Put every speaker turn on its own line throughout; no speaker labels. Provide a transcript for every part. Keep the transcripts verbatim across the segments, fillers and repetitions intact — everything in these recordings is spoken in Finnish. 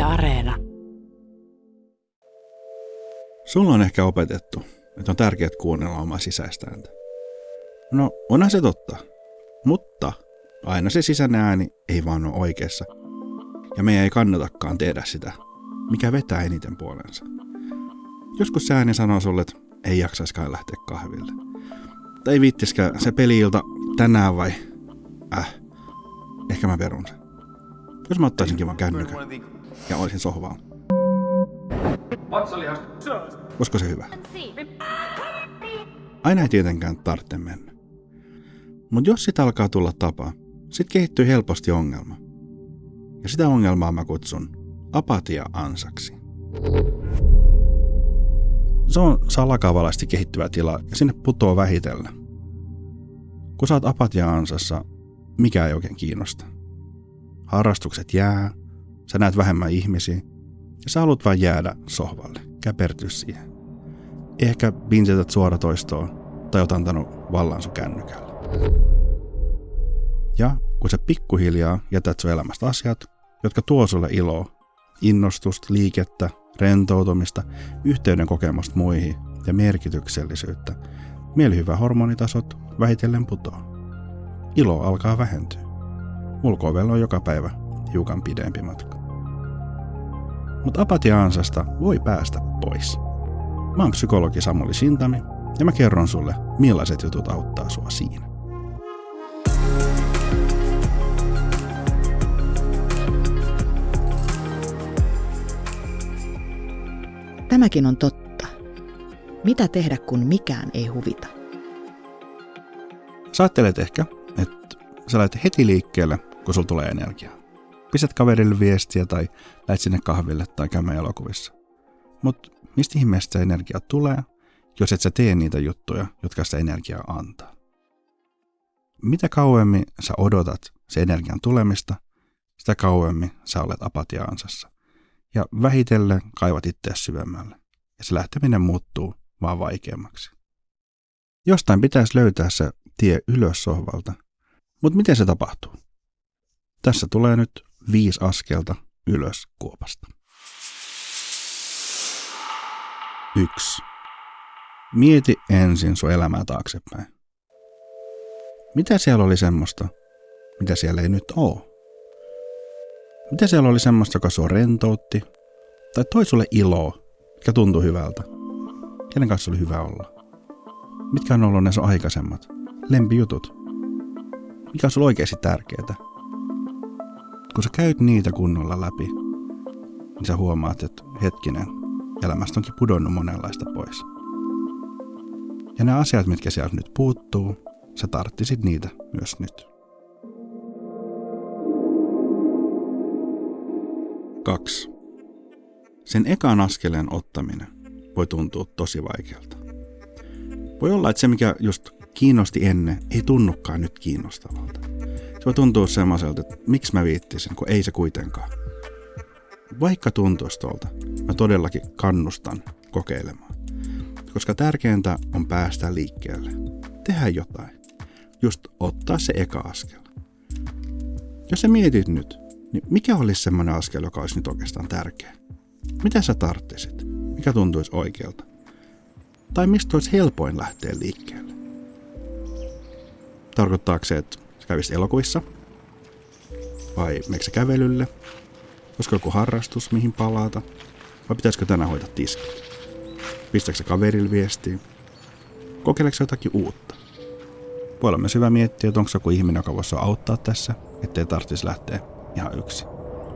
Areena.
Sulla on ehkä opetettu, että on tärkeää kuunnella omaa sisäistä ääntä. No, onhan se totta. Mutta aina se sisäinen ääni ei vaan ole oikeassa. Ja meidän ei kannatakaan tehdä sitä, mikä vetää eniten puolensa. Joskus se ääni sanoo sulle, että ei jaksaiskaan lähteä kahville. Tai ei viittiskään se peli-ilta tänään vai... Äh, ehkä mä perun sen. Jos mä ottaisinkin vaan kännykän ja olisin sohvalla. Olisiko se hyvä? Aina ei tietenkään tarvitse mennä. Mutta jos sit alkaa tulla tapa, sit kehittyy helposti ongelma. Ja sitä ongelmaa mä kutsun apatia-ansaksi. Se on salakavalasti kehittyvä tila ja sinne putoo vähitellen. Kun sä oot apatia-ansassa, mikä ei oikein kiinnosta. Harrastukset jää, sä näet vähemmän ihmisiä ja sä haluat vain jäädä sohvalle, käpertyä siihen. Ehkä bingetät suoratoistoa tai oot antanut vallan sun kännykällä. Ja kun sä pikkuhiljaa jätät sun elämästä asiat, jotka tuo sulle iloa, innostusta, liikettä, rentoutumista, yhteyden kokemusta muihin ja merkityksellisyyttä, mielihyvä hormonitasot vähitellen putoaa. Ilo alkaa vähentyä. Ulko-ovella on joka päivä hiukan pidempi matka. Mutta apatia-ansasta voi päästä pois. Mä oon psykologi Samuli Sintami ja mä kerron sulle, millaiset jutut auttaa sua siinä.
Tämäkin on totta. Mitä tehdä, kun mikään ei huvita?
Sä ajattelet ehkä, että sä lähdet heti liikkeelle, kun sulla tulee energiaa. Pistät kaverille viestiä tai lähdet sinne kahville tai käymään elokuvissa. Mutta mistä ihmeestä se energia tulee, jos et sä tee niitä juttuja, jotka sitä energiaa antaa? Mitä kauemmin sä odotat se energian tulemista, sitä kauemmin sä olet apatia-ansassa. Ja vähitellen kaivat itseäsi syvemmälle. Ja se lähteminen muuttuu vaan vaikeammaksi. Jostain pitäisi löytää se tie ylös sohvalta. Mutta miten se tapahtuu? Tässä tulee nyt viisi askelta ylös kuopasta. Yksi. Mieti ensin sun elämää taaksepäin. Mitä siellä oli semmoista, mitä siellä ei nyt ole? Mitä siellä oli semmoista, joka sua rentoutti? Tai toi sulle iloa, mikä tuntui hyvältä? Kenen kanssa oli hyvä olla? Mitkä on ollut ne sun aikaisemmat lempijutut? Mikä on sulle oikeasti tärkeää? Kun sä käyt niitä kunnolla läpi, niin sä huomaat, että hetkinen, elämästä onkin pudonnut monenlaista pois. Ja ne asiat, mitkä sieltä nyt puuttuu, sä tarttisit niitä myös nyt. Kaksi. Sen ekan askeleen ottaminen voi tuntua tosi vaikealta. Voi olla, että se mikä just kiinnosti ennen, ei tunnukaan nyt kiinnostavalta. Se voi tuntua semmoiselta, että miksi mä viittisin, kun ei se kuitenkaan. Vaikka tuntuisi tuolta, mä todellakin kannustan kokeilemaan. Koska tärkeintä on päästä liikkeelle. Tehdä jotain. Just ottaa se eka askel. Jos sä mietit nyt, niin mikä olisi semmoinen askel, joka olisi nyt oikeastaan tärkeä? Mitä sä tarttisit? Mikä tuntuisi oikealta? Tai mistä olisi helpoin lähteä liikkeelle? Tarkoittaako se, että sä kävisit elokuvissa? Vai meneekö sä kävelylle? Olisiko joku harrastus, mihin palata? Vai pitäisikö tänään hoitaa tiskit? Pistääkö sä kaverille viestiä? Kokeileeko sä jotakin uutta? Voi olla myös hyvä miettiä, että onko joku ihminen, joka voisi auttaa tässä, ettei tarvitsisi lähteä ihan yksin.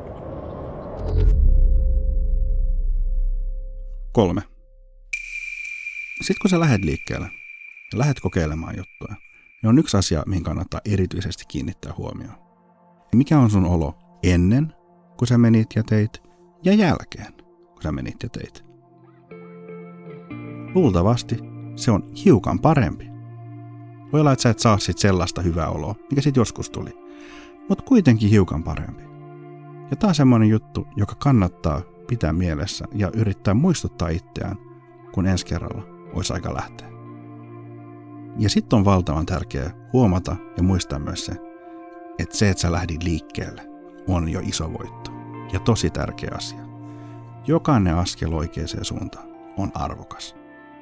Kolme. Sitten kun sä lähdet liikkeelle ja lähdet kokeilemaan juttuja, niin on yksi asia, mihin kannattaa erityisesti kiinnittää huomioon. Ja mikä on sun olo ennen, kun sä menit ja teit, ja jälkeen, kun sä menit ja teit. Luultavasti se on hiukan parempi. Voi olla, että sä et saa sit sellaista hyvää oloa, mikä sit joskus tuli, mutta kuitenkin hiukan parempi. Ja tää on semmoinen juttu, joka kannattaa pitää mielessä ja yrittää muistuttaa itseään, kun ensi kerralla olisi aika lähteä. Ja sitten on valtavan tärkeää huomata ja muistaa myös se, että se, että sä lähdit liikkeelle, on jo iso voitto. ja tosi tärkeä asia. Jokainen askel oikeaan suuntaan on arvokas.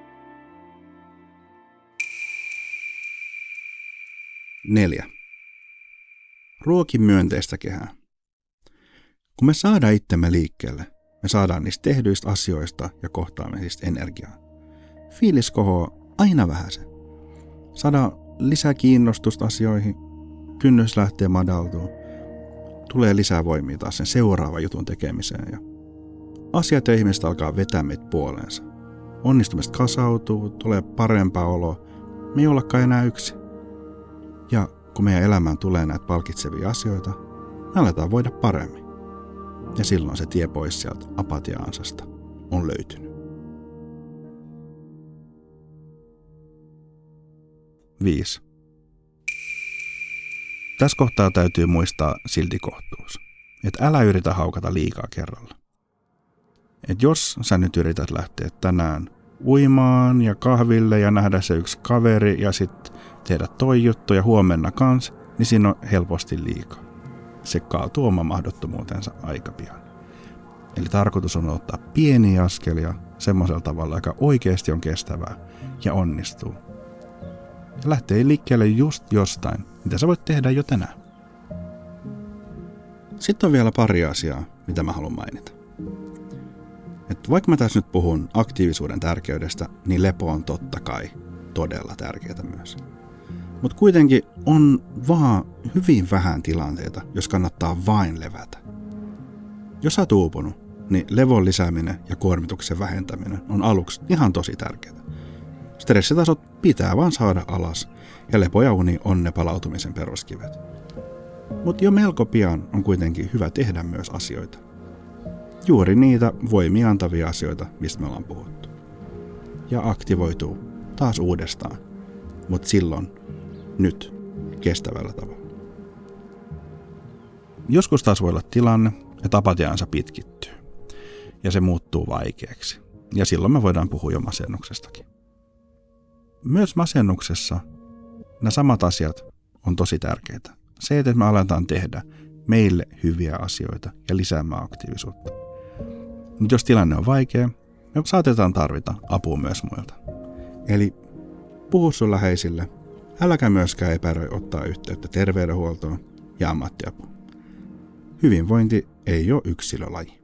Neljä. Ruoki myönteistä kehää. Kun me saadaan itsemme liikkeelle, me saadaan niistä tehdyistä asioista ja kohtaamisista energiaa. Fiilis kohoaa aina vähäsen. Saadaan lisää kiinnostusta asioihin, kynnys lähtee madaltuu, tulee lisää voimia taas sen seuraavan jutun tekemiseen ja asiat ja ihmiset alkaa vetää meitä puoleensa. Onnistumista kasautuu, tulee parempaa oloa, me ei ollakaan enää yksi. Ja kun meidän elämään tulee näitä palkitsevia asioita, me aletaan voida paremmin. Ja silloin se tie pois sieltä apatia-ansasta on löytynyt. Viisi. Tässä kohtaa täytyy muistaa silti kohtuus. Että älä yritä haukata liikaa kerralla. Et jos sä nyt yrität lähteä tänään uimaan ja kahville ja nähdä se yksi kaveri ja sitten tehdä toi juttu ja huomenna kans, niin siinä on helposti liikaa. Se kaatuu oma mahdottomuutensa aika pian. Eli tarkoitus on ottaa pieniä askelia semmoisella tavalla, joka oikeasti on kestävää ja onnistuu. Ja lähtee liikkeelle just jostain, mitä sä voit tehdä jo tänään. Sitten on vielä pari asiaa, mitä mä haluan mainita. Et vaikka mä tässä nyt puhun aktiivisuuden tärkeydestä, niin lepo on totta kai todella tärkeää myös. Mutta kuitenkin on vaan hyvin vähän tilanteita, jos kannattaa vain levätä. Jos sä oot uupunut, niin levon lisääminen ja kuormituksen vähentäminen on aluksi ihan tosi tärkeää. Stressitasot pitää vaan saada alas ja lepo ja uni on ne palautumisen peruskivet. Mutta jo melko pian on kuitenkin hyvä tehdä myös asioita. Juuri niitä voimia antavia asioita, mistä me ollaan puhuttu. Ja aktivoituu taas uudestaan, mutta silloin nyt kestävällä tavalla. Joskus taas voi olla tilanne, että apatiaansa pitkittyy ja se muuttuu vaikeaksi. Ja silloin me voidaan puhua jo masennuksestakin. Myös masennuksessa nämä samat asiat on tosi tärkeitä. Se, että me aletaan tehdä meille hyviä asioita ja lisäämään aktiivisuutta. Mutta jos tilanne on vaikea, me saatetaan tarvita apua myös muilta. Eli puhu sun läheisille, äläkä myöskään epäröi ottaa yhteyttä terveydenhuoltoon ja ammattiapuun. Hyvinvointi ei ole yksilölaji.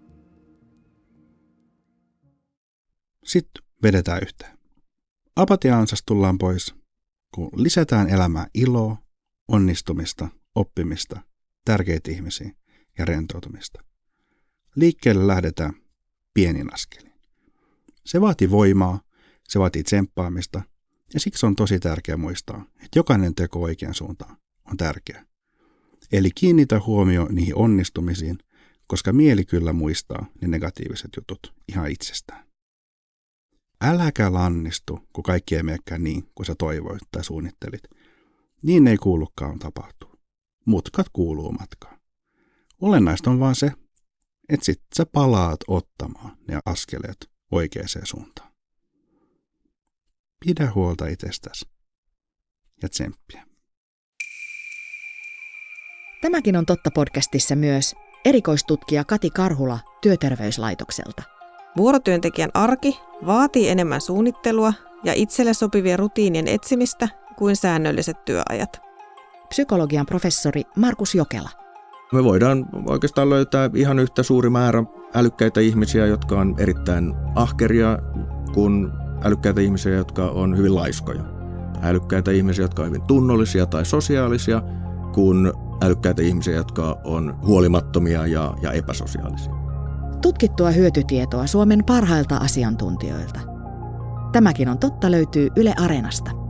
Sitten vedetään yhteen. Apatia-ansasta tullaan pois, kun lisätään elämään iloa, onnistumista, oppimista, tärkeitä ihmisiä ja rentoutumista. Liikkeelle lähdetään pienin askelin. Se vaatii voimaa, se vaatii tsemppaamista ja siksi on tosi tärkeää muistaa, että jokainen teko oikean suuntaan on tärkeä. Eli kiinnitä huomio niihin onnistumisiin, koska mieli kyllä muistaa ne negatiiviset jutut ihan itsestään. Äläkä lannistu, kun kaikki ei menekään niin, kuin sä toivoit tai suunnittelit. Niin ei kuulukaan tapahtua. Mutkat kuuluu matkaan. Olennaista on vaan se, että sit sä palaat ottamaan ne askeleet oikeaan suuntaan. Pidä huolta itsestäsi ja tsemppiä.
Tämäkin on totta podcastissa myös erikoistutkija Kati Karhula Työterveyslaitokselta.
Vuorotyöntekijän arki vaatii enemmän suunnittelua ja itselle sopivien rutiinien etsimistä kuin säännölliset työajat.
Psykologian professori Markus Jokela.
Me voidaan oikeastaan löytää ihan yhtä suuri määrä älykkäitä ihmisiä, jotka on erittäin ahkeria, kuin älykkäitä ihmisiä, jotka on hyvin laiskoja. Älykkäitä ihmisiä, jotka on hyvin tunnollisia tai sosiaalisia, kuin älykkäitä ihmisiä, jotka on huolimattomia ja, ja epäsosiaalisia.
Tutkittua hyötytietoa Suomen parhailta asiantuntijoilta. Tämäkin on totta löytyy Yle Areenasta.